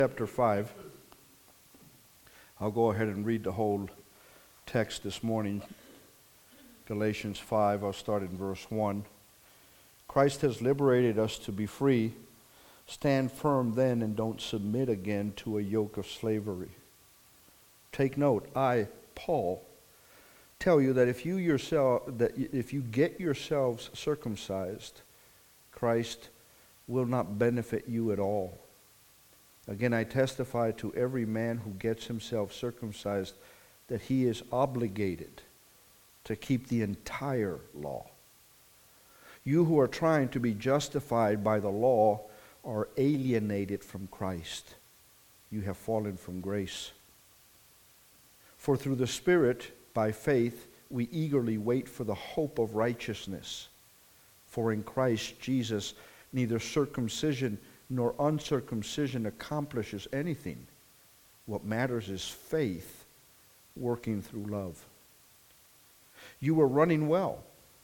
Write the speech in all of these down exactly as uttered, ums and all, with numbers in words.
Chapter five. I'll go ahead and read the whole text this morning. Galatians five, I'll start in verse one. Christ has liberated us to be free. Stand firm then and don't submit again to a yoke of slavery. Take note, I, Paul, tell you that if you yourself that if you get yourselves circumcised, Christ will not benefit you at all. Again, I testify to every man who gets himself circumcised that he is obligated to keep the entire law. You who are trying to be justified by the law are alienated from Christ. You have fallen from grace. For through the Spirit, by faith, we eagerly wait for the hope of righteousness. For in Christ Jesus, neither circumcision nor uncircumcision accomplishes anything. What matters is faith working through love. You were running well.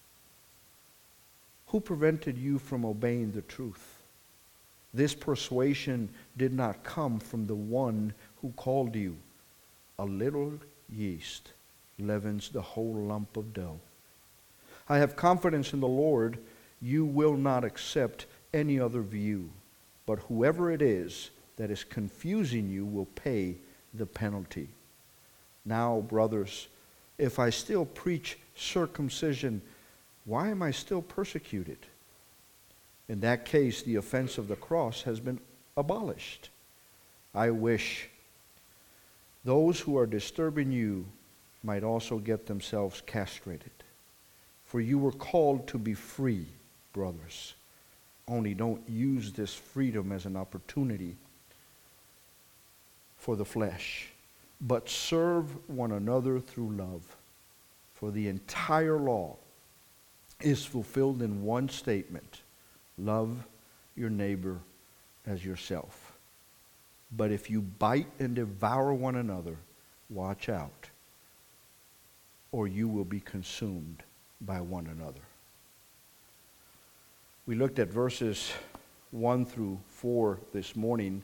Who prevented you from obeying the truth? This persuasion did not come from the one who called you. A little yeast leavens the whole lump of dough. I have confidence in the Lord. You will not accept any other view. But whoever it is that is confusing you will pay the penalty. Now, brothers, if I still preach circumcision, why am I still persecuted? In that case, the offense of the cross has been abolished. I wish those who are disturbing you might also get themselves castrated. For you were called to be free, brothers. Only don't use this freedom as an opportunity for the flesh, but serve one another through love. For the entire law is fulfilled in one statement: love your neighbor as yourself. But if you bite and devour one another, watch out, or you will be consumed by one another. We looked at verses one through four this morning,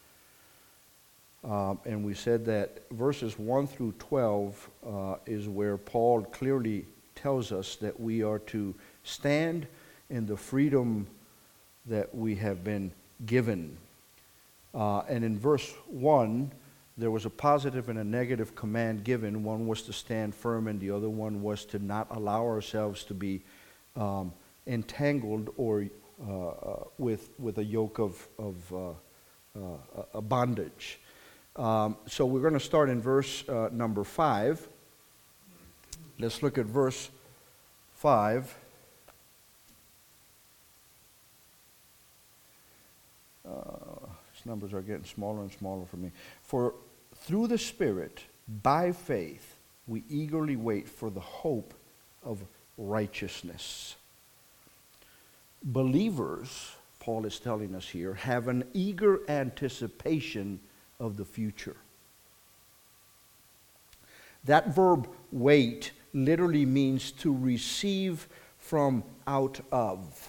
um, and we said that verses one through twelve uh, is where Paul clearly tells us that we are to stand in the freedom that we have been given. Uh, and in verse one, there was a positive and a negative command given. One was to stand firm, and the other one was to not allow ourselves to be um, entangled or uh, with with a yoke of of uh, uh, a bondage. Um, so we're going to start in verse uh, number five. Let's look at verse five. Uh, these numbers are getting smaller and smaller for me. For through the Spirit, by faith, we eagerly wait for the hope of righteousness. Believers, Paul is telling us here, have an eager anticipation of the future. That verb wait literally means to receive from out of.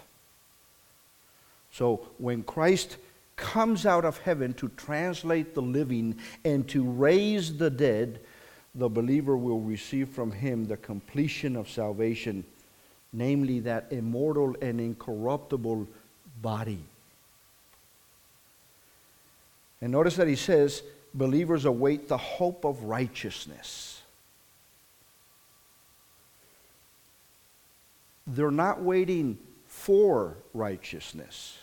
So when Christ comes out of heaven to translate the living and to raise the dead, the believer will receive from him the completion of salvation, namely that immortal and incorruptible body. And notice that he says, believers await the hope of righteousness. They're not waiting for righteousness.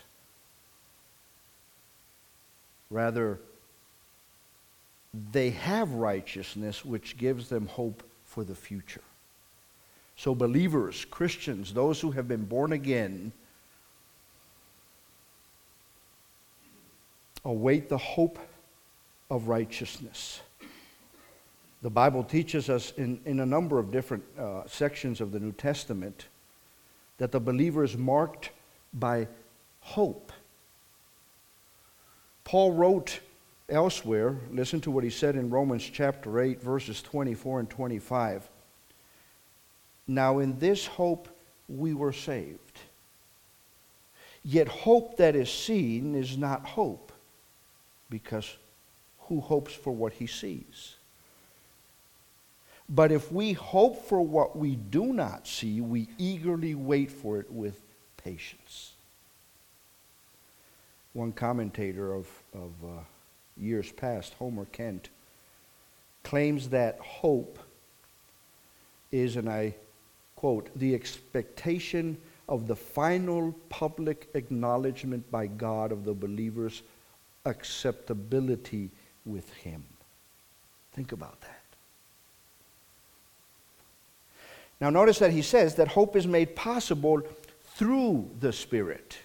Rather, they have righteousness, which gives them hope for the future. So believers, Christians, those who have been born again, await the hope of righteousness. The Bible teaches us in, in a number of different uh, sections of the New Testament that the believer is marked by hope. Paul wrote elsewhere, listen to what he said in Romans chapter eight, verses twenty-four and twenty-five. Now in this hope we were saved. Yet hope that is seen is not hope. because who hopes for what he sees? But if we hope for what we do not see, we eagerly wait for it with patience. One commentator of, of uh, years past, Homer Kent, claims that hope is, and I quote, the expectation of the final public acknowledgement by God of the believer's acceptability with him. Think about that. Now notice that he says that hope is made possible through the Spirit.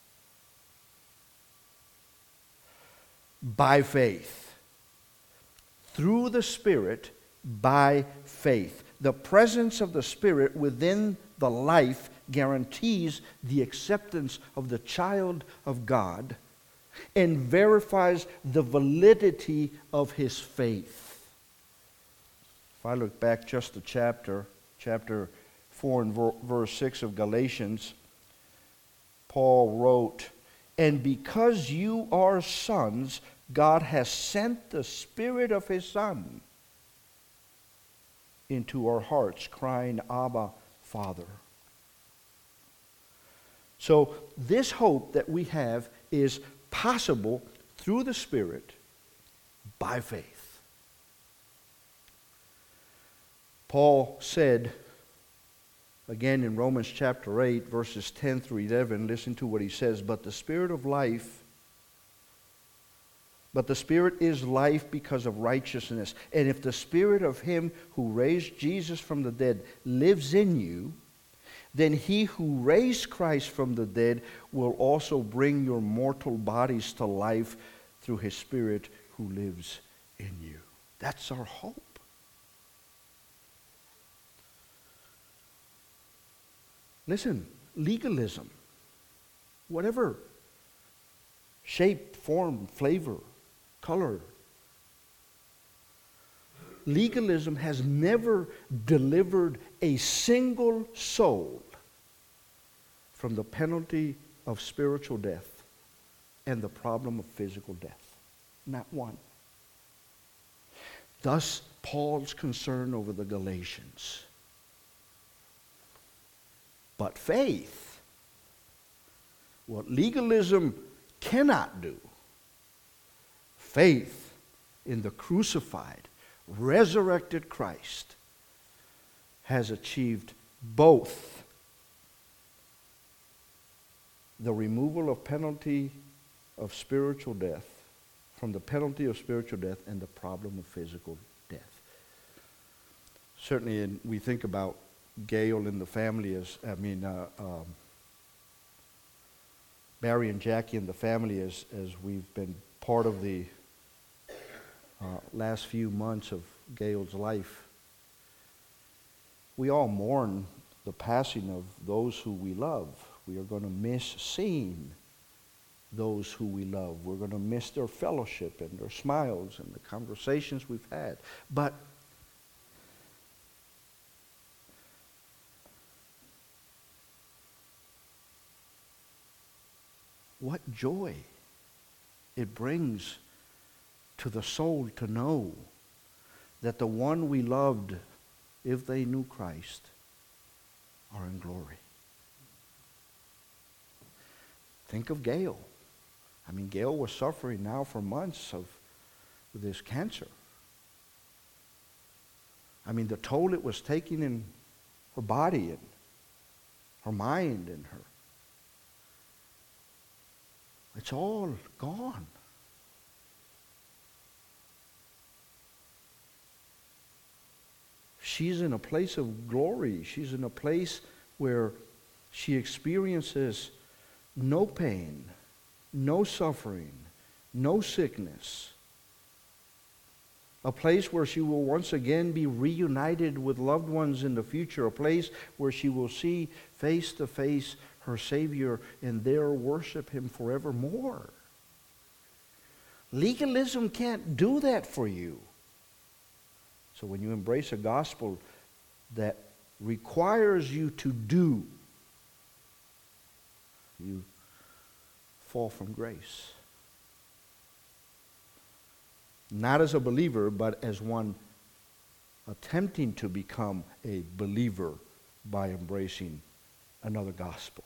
By faith. Through the Spirit, by faith. The presence of the Spirit within the life guarantees the acceptance of the child of God and verifies the validity of his faith. If I look back just a chapter, chapter four and verse six of Galatians, Paul wrote, "And because you are sons, God has sent the Spirit of his Son into our hearts, crying, Abba, Father." So this hope that we have is possible through the Spirit by faith. Paul said, again in Romans chapter eight, verses ten through eleven, listen to what he says, "But the Spirit of life, but the Spirit is life because of righteousness. And if the Spirit of him who raised Jesus from the dead lives in you, then he who raised Christ from the dead will also bring your mortal bodies to life through his Spirit who lives in you." That's our hope. Listen, legalism, whatever shape, form, flavor, color, legalism has never delivered a single soul from the penalty of spiritual death and the problem of physical death. Not one. Thus, Paul's concern over the Galatians. But faith, what legalism cannot do, faith in the crucified, resurrected Christ has achieved both the removal of penalty of spiritual death, from the penalty of spiritual death and the problem of physical death. Certainly, in, we think about Gail and the family as, I mean, uh, um, Barry and Jackie and the family as, as we've been part of the uh, last few months of Gail's life. We all mourn the passing of those who we love. We are going to miss seeing those who we love. We're going to miss their fellowship and their smiles and the conversations we've had. But what joy it brings to the soul to know that the one we loved, if they knew Christ, are in glory. Think of Gail. I mean, Gail was suffering now for months of this cancer. I mean, the toll it was taking in her body and her mind and her. It's all gone. She's in a place of glory. She's in a place where she experiences no pain, no suffering, no sickness. A place where she will once again be reunited with loved ones in the future. A place where she will see face to face her Savior and there worship him forevermore. Legalism can't do that for you. So when you embrace a gospel that requires you to do, you fall from grace. not as a believer, but as one attempting to become a believer by embracing another gospel.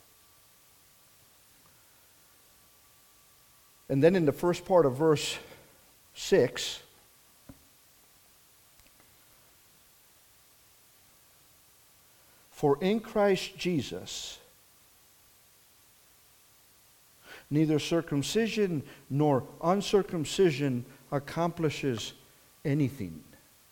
And then in the first part of verse six, for in Christ Jesus, neither circumcision nor uncircumcision accomplishes anything.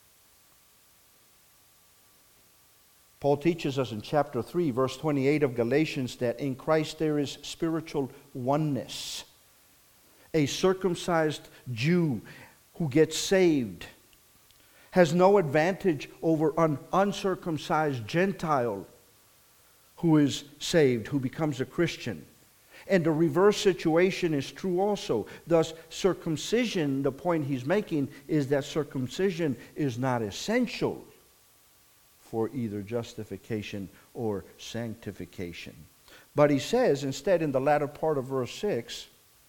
Paul teaches us in chapter three, verse twenty-eight of Galatians, that in Christ there is spiritual oneness. A circumcised Jew who gets saved has no advantage over an uncircumcised Gentile who is saved, who becomes a Christian. And the reverse situation is true also. Thus, circumcision, the point he's making, is that circumcision is not essential for either justification or sanctification. But he says, instead, in the latter part of verse six,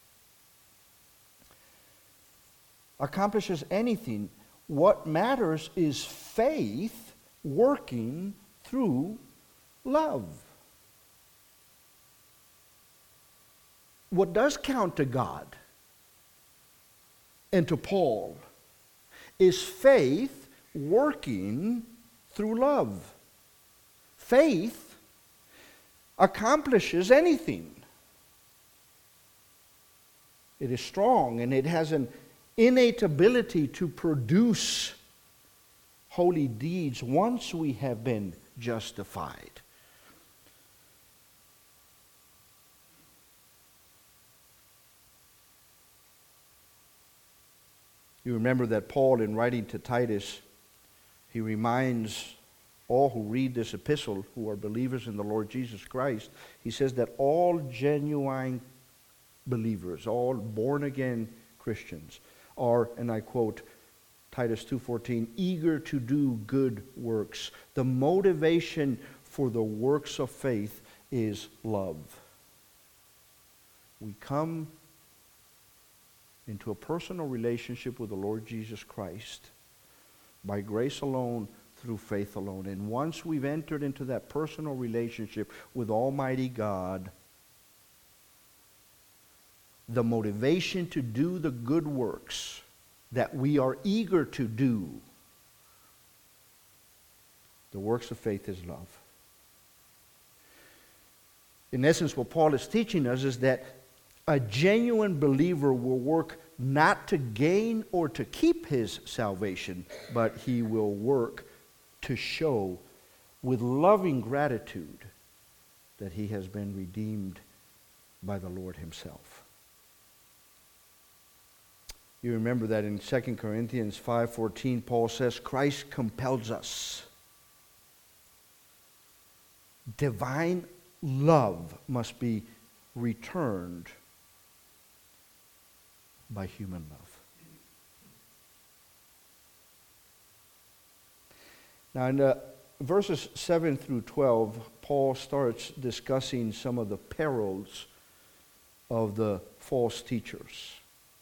accomplishes anything. What matters is faith working through love. What does count to God and to Paul is faith working through love. Faith accomplishes anything. It is strong and it has an innate ability to produce holy deeds once we have been justified. You remember that Paul, in writing to Titus, he reminds all who read this epistle, who are believers in the Lord Jesus Christ, he says that all genuine believers, all born-again Christians, are, and I quote Titus two fourteen, eager to do good works. The motivation for the works of faith is love. We come into a personal relationship with the Lord Jesus Christ by grace alone, through faith alone. And once we've entered into that personal relationship with Almighty God, the motivation to do the good works that we are eager to do, the works of faith, is love. In essence, what Paul is teaching us is that a genuine believer will work not to gain or to keep his salvation, but he will work to show with loving gratitude that he has been redeemed by the Lord himself. You remember that in Second Corinthians five fourteen, Paul says, Christ compels us. Divine love must be returned by human love. Now, in the verses seven through twelve, Paul starts discussing some of the perils of the false teachers.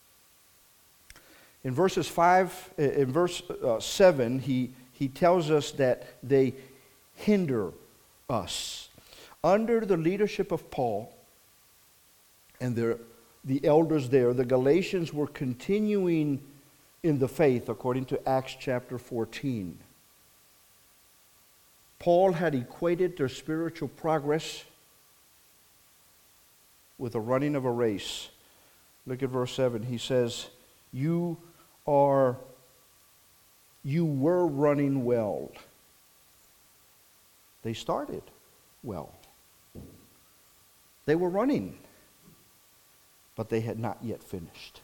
In verses five, in verse uh, seven, he, he tells us that they hinder us. Under the leadership of Paul and their, the elders there, the Galatians were continuing in the faith according to Acts chapter fourteen. Paul had equated their spiritual progress with the running of a race. Look at verse seven. He says, You are, you were running well. They started well. They were running, but they had not yet finished.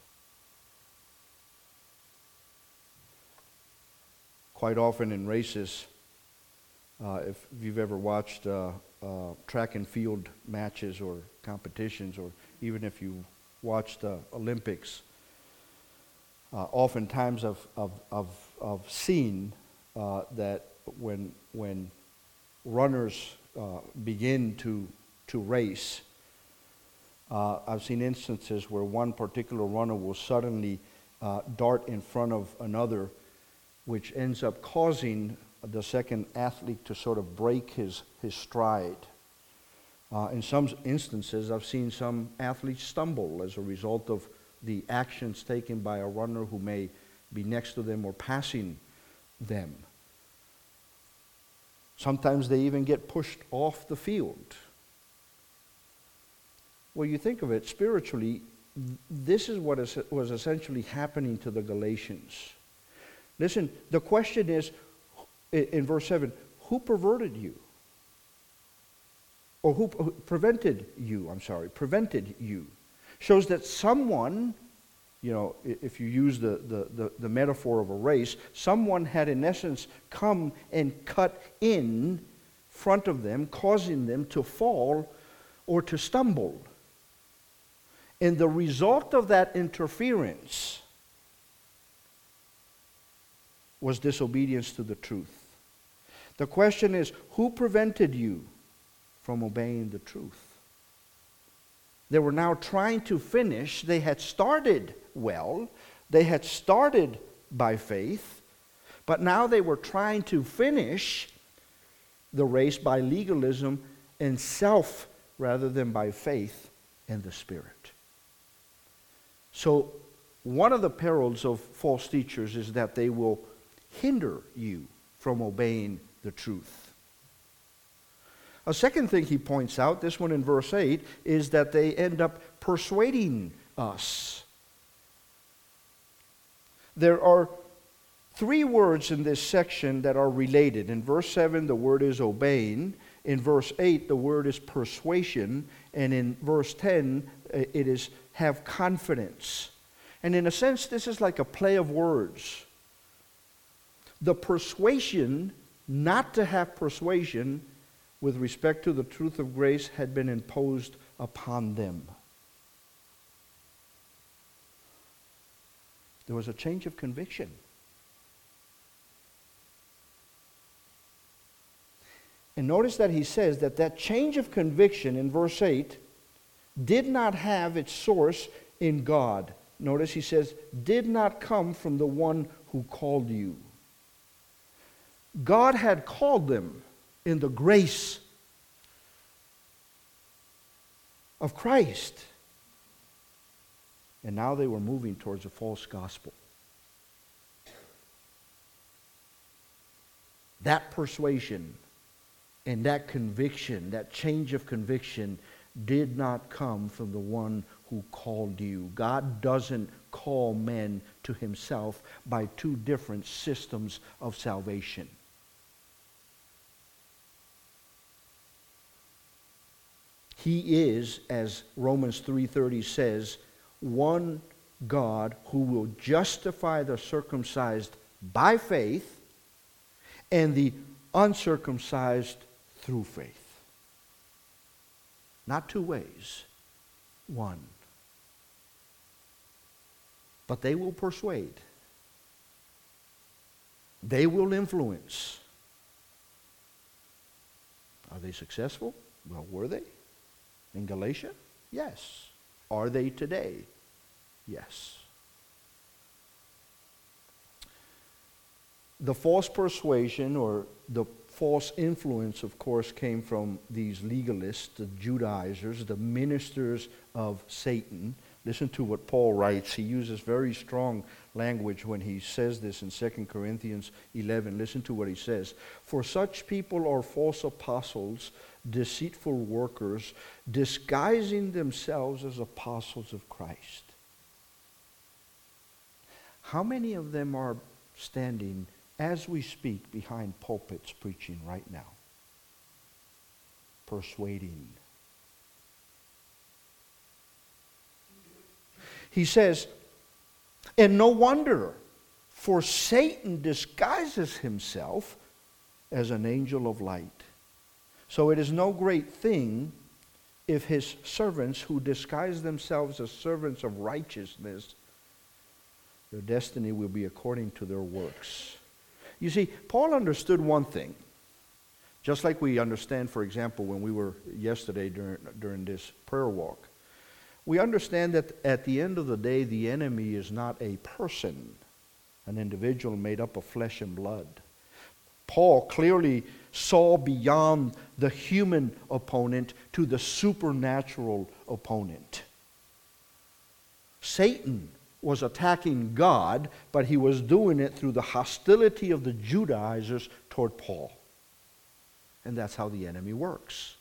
Quite often in races, uh, if you've ever watched uh, uh, track and field matches or competitions, or even if you watched the Olympics, uh, oftentimes I've, I've, I've, I've seen uh, that when, when runners uh, begin to, to race, uh, I've seen instances where one particular runner will suddenly uh, dart in front of another, which ends up causing the second athlete to sort of break his, his stride. Uh, in some instances, I've seen some athletes stumble as a result of the actions taken by a runner who may be next to them or passing them. Sometimes they even get pushed off the field. Well, you think of it spiritually, this is what is, was essentially happening to the Galatians. Listen, the question is, in verse seven, who perverted you? Or who prevented you, I'm sorry, prevented you. Shows that someone, you know, if you use the, the, the, the metaphor of a race, someone had in essence come and cut in front of them, causing them to fall or to stumble. And the result of that interference was disobedience to the truth. The question is, who prevented you from obeying the truth? They were now trying to finish. They had started well. They had started by faith. But now they were trying to finish the race by legalism and self rather than by faith and the Spirit. So one of the perils of false teachers is that they will hinder you from obeying the truth. A second thing he points out, this one in verse eight, is that they end up persuading us. There are three words in this section that are related. In verse seven, the word is obeying. In verse eight, the word is persuasion. And in verse ten, it is have confidence. And in a sense, this is like a play of words. The persuasion not to have persuasion with respect to the truth of grace had been imposed upon them. There was a change of conviction. And notice that he says that that change of conviction in verse eight did not have its source in God. Notice he says, did not come from the one who called you. God had called them in the grace of Christ. And now they were moving towards a false gospel. That persuasion and that conviction, that change of conviction, did not come from the one who called you. God doesn't call men to himself by two different systems of salvation. He is, as Romans three thirty says, one God who will justify the circumcised by faith and the uncircumcised through faith. Not two ways, one. But they will persuade. They will influence. Are they successful? Well, were they? In Galatia? Yes. Are they today? Yes. The false persuasion or the false influence, of course, came from these legalists, the Judaizers, the ministers of Satan. Listen to what Paul writes. He uses very strong language when he says this in Second Corinthians eleven. Listen to what he says. For such people are false apostles, deceitful workers, disguising themselves as apostles of Christ. How many of them are standing as we speak behind pulpits preaching right now? Persuading. He says, and no wonder, for Satan disguises himself as an angel of light. So it is no great thing if his servants who disguise themselves as servants of righteousness, their destiny will be according to their works. You see, Paul understood one thing. Just like we understand, for example, when we were yesterday during, during this prayer walk. We understand that at the end of the day, the enemy is not a person, an individual made up of flesh and blood. Paul clearly saw beyond the human opponent to the supernatural opponent. Satan was attacking God, but he was doing it through the hostility of the Judaizers toward Paul. And that's how the enemy works.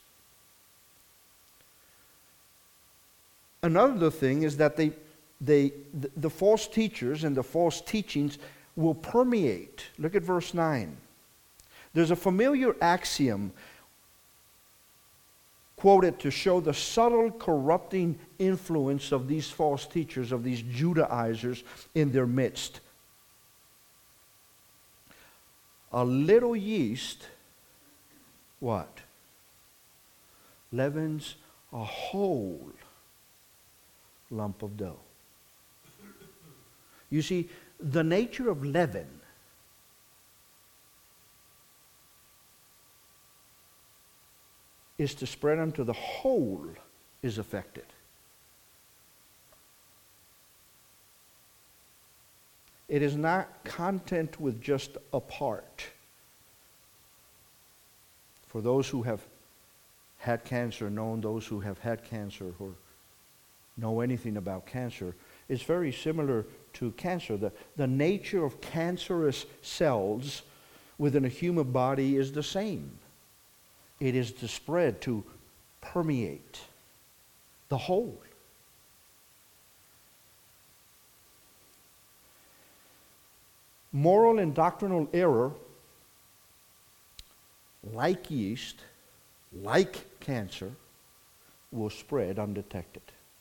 Another thing is that they, they, the, the false teachers and the false teachings will permeate. Look at verse nine. There's a familiar axiom quoted to show the subtle corrupting influence of these false teachers, of these Judaizers in their midst. A little yeast, what? Leavens a whole lump of dough. You see, the nature of leaven is to spread until the whole is affected. It is not content with just a part. For those who have had cancer, known those who have had cancer, or know anything about cancer, it's very similar to cancer. The, the nature of cancerous cells within a human body is the same. It is to spread, to permeate the whole. Moral and doctrinal error, like yeast, like cancer, will spread undetected.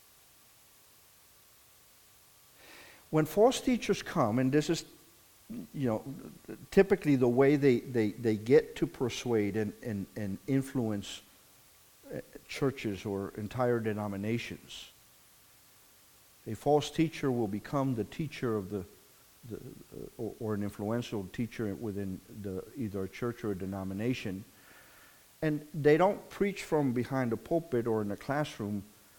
When false teachers come, and this is, you know, typically the way they, they, they get to persuade and, and, and influence churches or entire denominations, a false teacher will become the teacher of the, the or, or an influential teacher within the either a church or a denomination. And they don't preach from behind a pulpit or in a classroom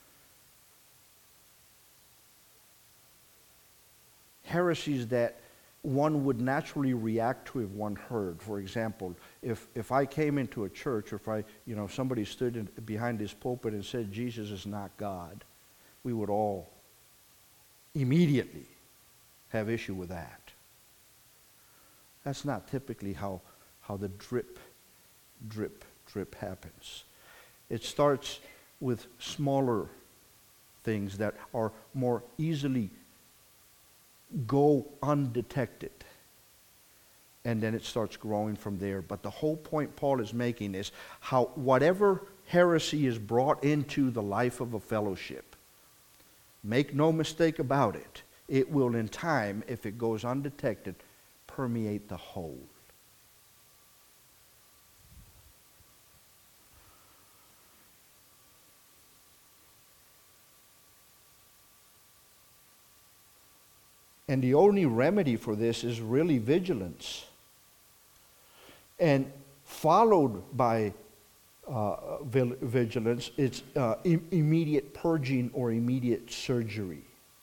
heresies that one would naturally react to if one heard. For example, if, if I came into a church, or if I, you know, somebody stood in, behind this pulpit and said Jesus is not God, we would all immediately have issue with that. That's not typically how, how the drip, drip, drip happens. It starts with smaller things that are more easily go undetected. And then it starts growing from there. But the whole point Paul is making is how whatever heresy is brought into the life of a fellowship, make no mistake about it, it will in time, if it goes undetected, permeate the whole. And the only remedy for this is really vigilance. And followed by uh, vigilance, it's uh, im- immediate purging or immediate surgery.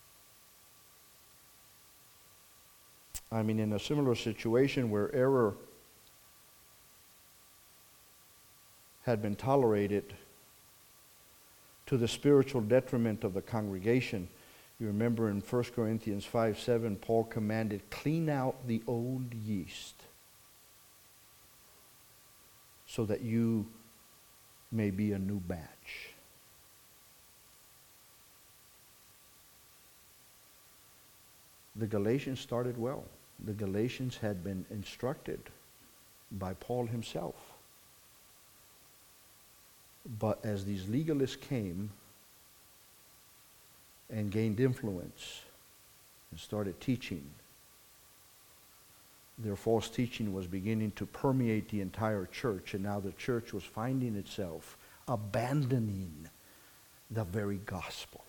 I mean, in a similar situation where error had been tolerated to the spiritual detriment of the congregation, you remember in First Corinthians five seven, Paul commanded, clean out the old yeast so that you may be a new batch. The Galatians started well. The Galatians had been instructed by Paul himself. But as these legalists came and gained influence and started teaching, their false teaching was beginning to permeate the entire church, and now the church was finding itself abandoning the very gospel.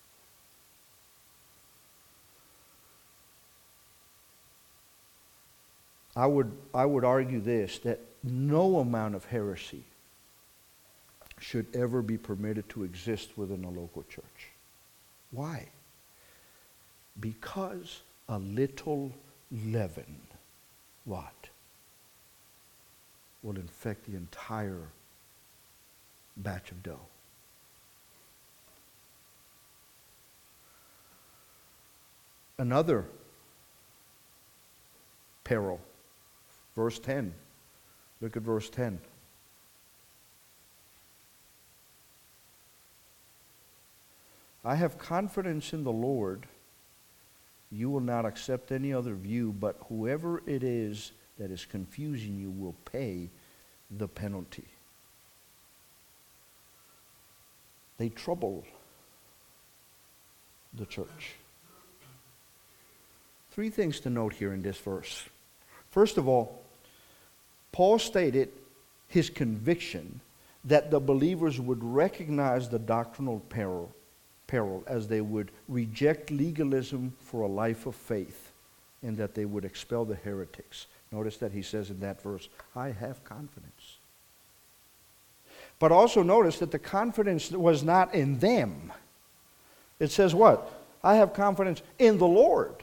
I would, I would argue this, that no amount of heresy should ever be permitted to exist within a local church. Why? Because a little leaven, what? Will infect the entire batch of dough. Another peril, verse ten. Look at verse ten. I have confidence in the Lord. You will not accept any other view, but whoever it is that is confusing you will pay the penalty. They trouble the church. Three things to note here in this verse. First of all, Paul stated his conviction that the believers would recognize the doctrinal peril, peril as they would reject legalism for a life of faith, and that they would expel the heretics. Notice that he says in that verse, I have confidence. But also notice that the confidence was not in them. It says what? I have confidence in the Lord.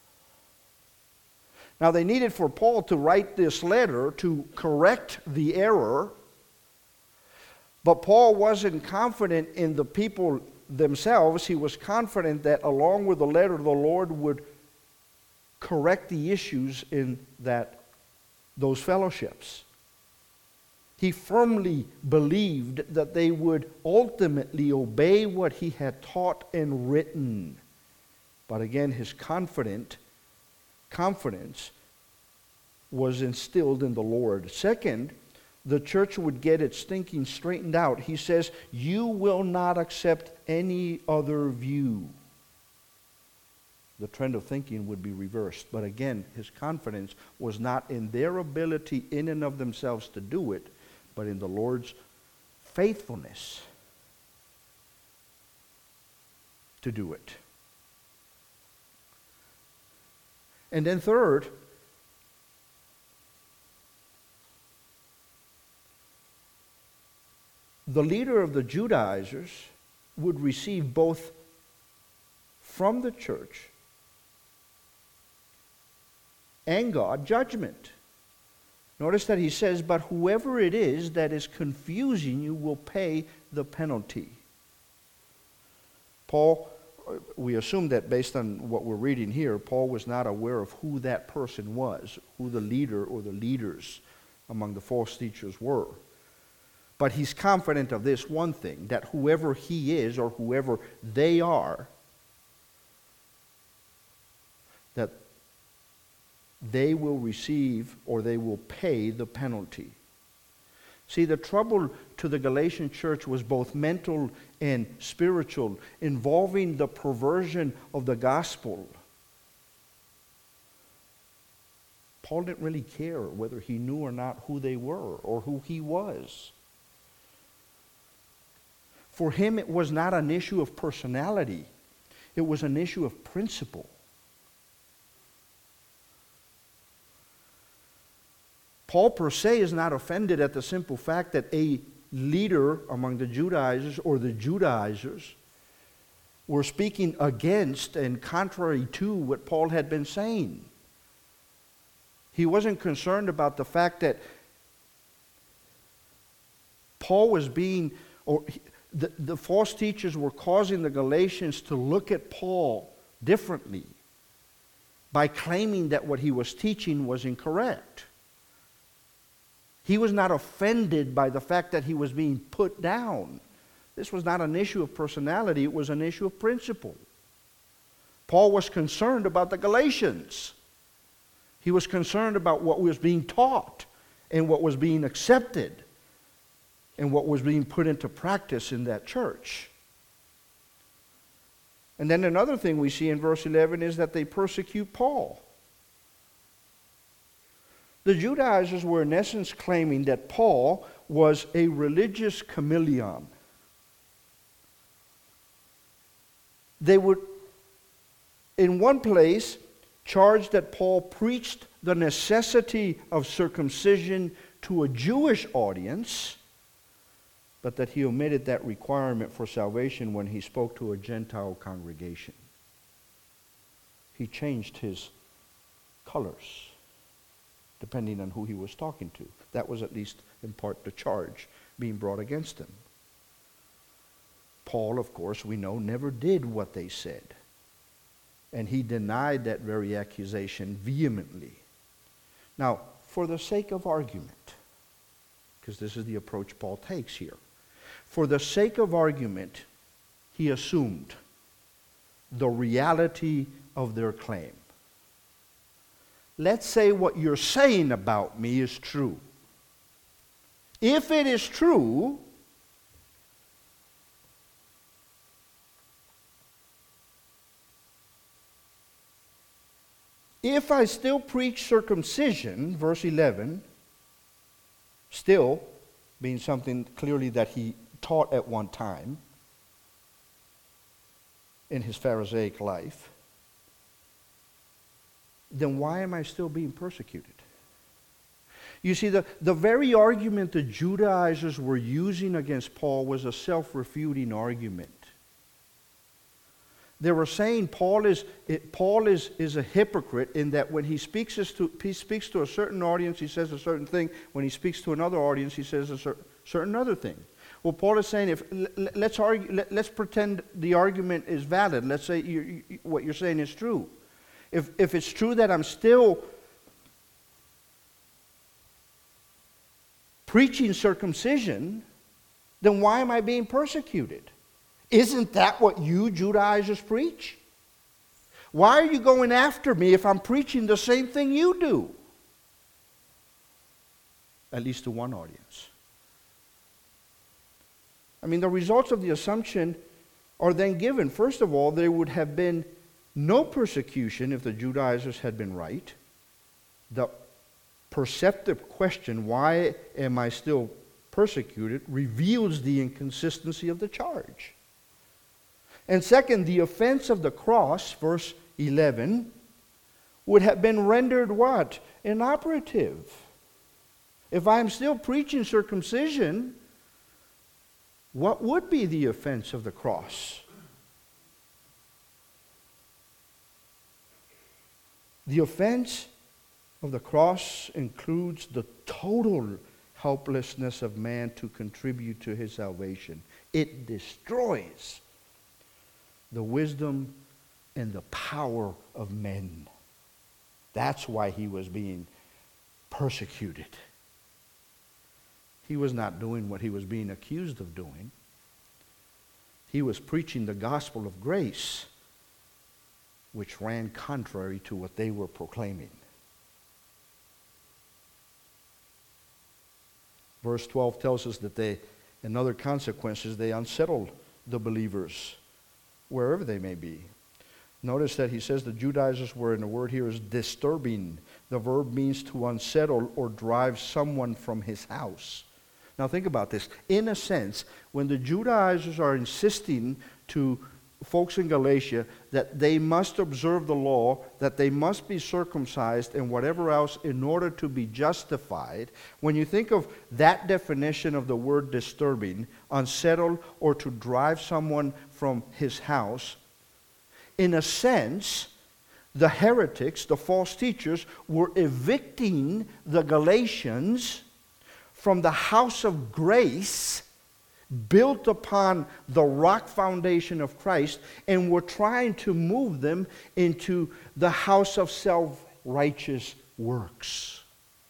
Now they needed for Paul to write this letter to correct the error, but Paul wasn't confident in the people themselves. He was confident that along with the letter, the Lord would correct the issues in that those fellowships. He firmly believed that they would ultimately obey what he had taught and written. But again, his confident confidence was instilled in the Lord. Second, the church would get its thinking straightened out. He says, you will not accept any other view. The trend of thinking would be reversed. But again, his confidence was not in their ability in and of themselves to do it, but in the Lord's faithfulness to do it. And then third, the leader of the Judaizers would receive both from the church and God judgment. Notice that he says, but whoever it is that is confusing you will pay the penalty. Paul, we assume that based on what we're reading here, Paul was not aware of who that person was, who the leader or the leaders among the false teachers were. But he's confident of this one thing, that whoever he is or whoever they are, that they will receive or they will pay the penalty. See, the trouble to the Galatian church was both mental and spiritual, involving the perversion of the gospel. Paul didn't really care whether he knew or not who they were or who he was. For him, it was not an issue of personality. It was an issue of principle. Paul per se is not offended at the simple fact that a leader among the Judaizers or the Judaizers were speaking against and contrary to what Paul had been saying. He wasn't concerned about the fact that Paul was being, or the, the false teachers were causing the Galatians to look at Paul differently by claiming that what he was teaching was incorrect. He was not offended by the fact that he was being put down. This was not an issue of personality, it was an issue of principle. Paul was concerned about the Galatians. He was concerned about what was being taught and what was being accepted and what was being put into practice in that church. And then another thing we see in verse eleven is that they persecute Paul. The Judaizers were in essence claiming that Paul was a religious chameleon. They would, in one place, charge that Paul preached the necessity of circumcision to a Jewish audience, but that he omitted that requirement for salvation when he spoke to a Gentile congregation. He changed his colors depending on who he was talking to. That was at least in part the charge being brought against him. Paul, of course, we know, never did what they said. And he denied that very accusation vehemently. Now, for the sake of argument, because this is the approach Paul takes here, for the sake of argument, he assumed the reality of their claim. Let's say what you're saying about me is true. If it is true, if I still preach circumcision, verse eleven, still being something clearly that he taught at one time in his Pharisaic life, then why am I still being persecuted? You see, the, the very argument the Judaizers were using against Paul was a self-refuting argument. They were saying Paul is it, Paul is, is a hypocrite in that when he speaks, to, he speaks to a certain audience, he says a certain thing. When he speaks to another audience, he says a cer- certain other thing. Well, Paul is saying, if let's argue, let, let's pretend the argument is valid. Let's say you, you, what you're saying is true. If if it's true that I'm still preaching circumcision, then why am I being persecuted? Isn't that what you Judaizers preach? Why are you going after me if I'm preaching the same thing you do? At least to one audience. I mean, the results of the assumption are then given. First of all, there would have been no persecution if the Judaizers had been right. The perceptive question, why am I still persecuted, reveals the inconsistency of the charge. And second, the offense of the cross, verse eleven, would have been rendered what? Inoperative. If I am still preaching circumcision, what would be the offense of the cross? The offense of the cross includes the total helplessness of man to contribute to his salvation. It destroys the wisdom and the power of men. That's why he was being persecuted. He was not doing what he was being accused of doing. He was preaching the gospel of grace, which ran contrary to what they were proclaiming. Verse twelve tells us that they, in other consequences, they unsettled the believers wherever they may be. Notice that he says the Judaizers were, and the word here is disturbing. The verb means to unsettle or drive someone from his house. Now think about this. In a sense, when the Judaizers are insisting to folks in Galatia that they must observe the law, that they must be circumcised and whatever else in order to be justified, when you think of that definition of the word disturbing, unsettle or to drive someone from his house, in a sense, the heretics, the false teachers, were evicting the Galatians from the house of grace built upon the rock foundation of Christ, and were trying to move them into the house of self-righteous works.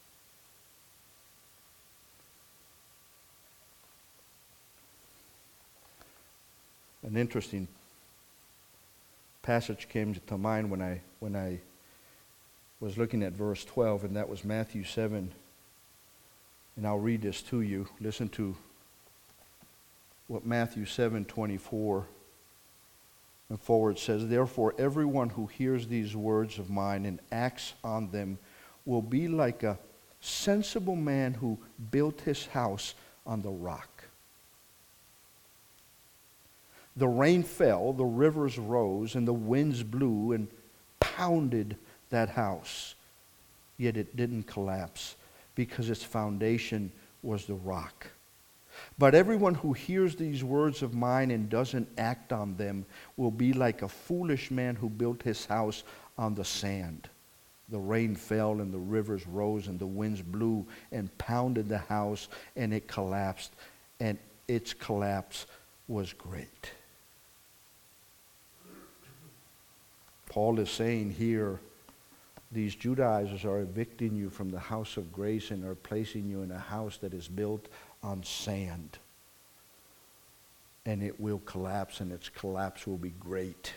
An interesting passage came to mind when I when I was looking at verse twelve, and that was Matthew seven. And I'll read this to you. Listen to what Matthew seven twenty-four and forward says. Therefore, everyone who hears these words of mine and acts on them will be like a sensible man who built his house on the rock. The rain fell, the rivers rose, and the winds blew and pounded that house. Yet it didn't collapse because its foundation was the rock. But everyone who hears these words of mine and doesn't act on them will be like a foolish man who built his house on the sand. The rain fell and the rivers rose and the winds blew and pounded the house, and it collapsed, and its collapse was great. Paul is saying here, these Judaizers are evicting you from the house of grace and are placing you in a house that is built on sand. And it will collapse, and its collapse will be great.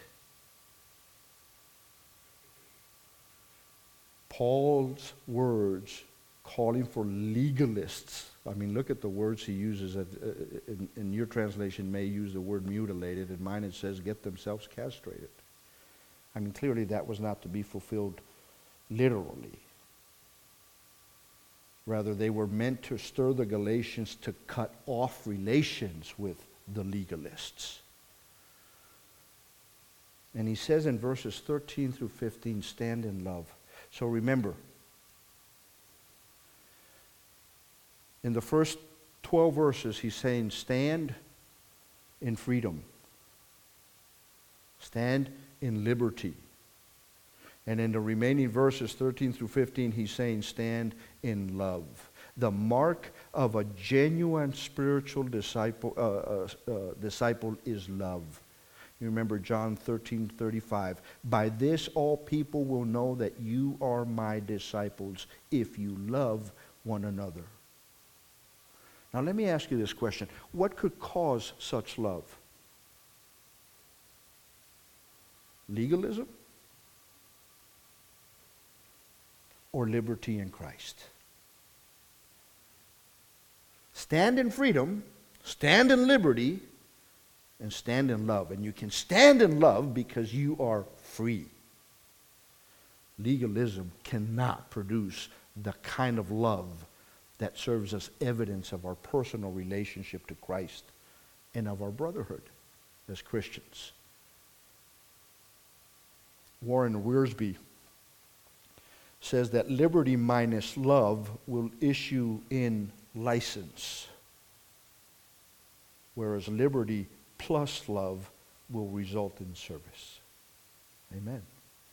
Paul's words calling for legalists. I mean, look at the words he uses. At, uh, in, in your translation may use the word mutilated. In mine it says get themselves castrated. I mean, clearly that was not to be fulfilled literally. Rather, they were meant to stir the Galatians to cut off relations with the legalists. And he says in verses thirteen through fifteen, stand in love. So remember, in the first twelve verses, he's saying, stand in freedom. Stand in liberty. And in the remaining verses, thirteen through fifteen, he's saying, stand in love. The mark of a genuine spiritual disciple, uh, uh, uh, disciple is love. You remember John thirteen thirty-five. By this all people will know that you are my disciples if you love one another. Now let me ask you this question. What could cause such love? Legalism? Or liberty in Christ? Stand in freedom, stand in liberty, and stand in love. And you can stand in love because you are free. Legalism cannot produce the kind of love that serves as evidence of our personal relationship to Christ and of our brotherhood as Christians. Warren Wiersbe says that liberty minus love will issue in license, whereas liberty plus love will result in service. Amen.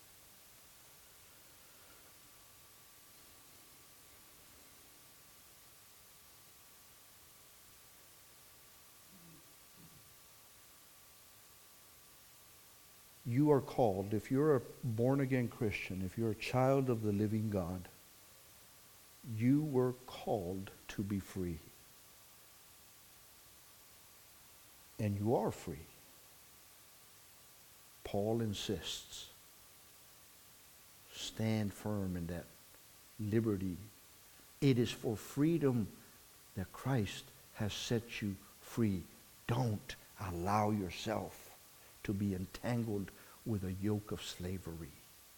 You are called, if you're a born-again Christian, if you're a child of the living God, you were called to be free. And you are free. Paul insists, stand firm in that liberty. It is for freedom that Christ has set you free. Don't allow yourself to be entangled with a yoke of slavery.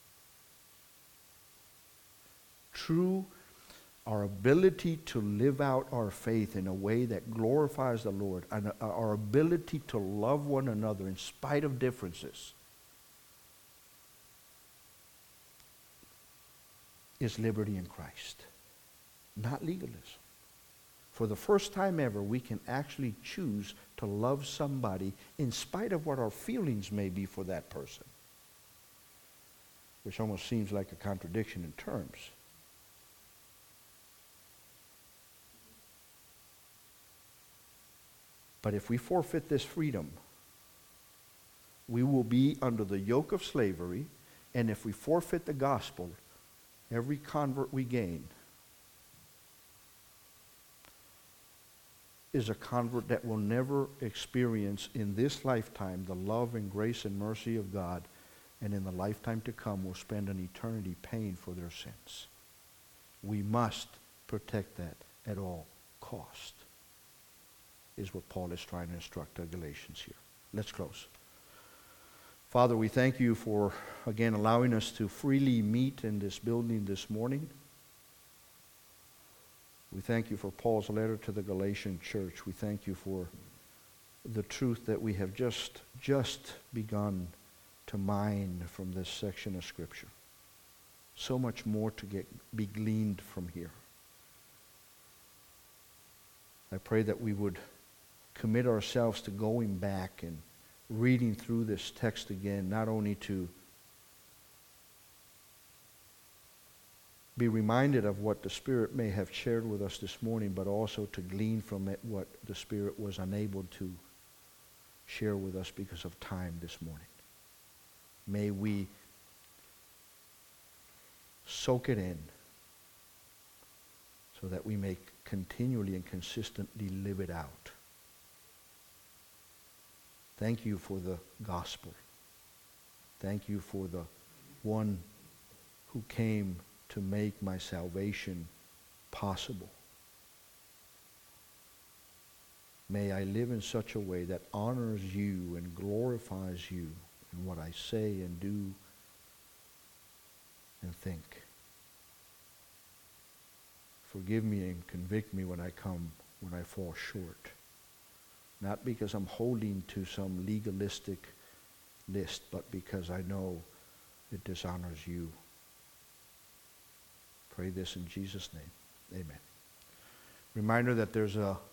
True, our ability to live out our faith in a way that glorifies the Lord, and our ability to love one another in spite of differences, is liberty in Christ, not legalism. For the first time ever, we can actually choose to love somebody in spite of what our feelings may be for that person, which almost seems like a contradiction in terms. But if we forfeit this freedom, we will be under the yoke of slavery, and if we forfeit the gospel, every convert we gain is a convert that will never experience in this lifetime the love and grace and mercy of God, and in the lifetime to come will spend an eternity paying for their sins. We must protect that at all cost, is what Paul is trying to instruct the Galatians here. Let's close. Father, we thank you for, again, allowing us to freely meet in this building this morning. We thank you for Paul's letter to the Galatian church. We thank you for the truth that we have just, just begun to mine from this section of Scripture. So much more to get be gleaned from here. I pray that we would commit ourselves to going back and reading through this text again, not only to be reminded of what the Spirit may have shared with us this morning, but also to glean from it what the Spirit was unable to share with us because of time this morning. May we soak it in so that we may continually and consistently live it out. Thank you for the gospel. Thank you for the one who came to make my salvation possible. May I live in such a way that honors you and glorifies you in what I say and do and think. Forgive me and convict me when I come, when I fall short. Not because I'm holding to some legalistic list, but because I know it dishonors you. Pray this in Jesus' name. Amen. Reminder that there's a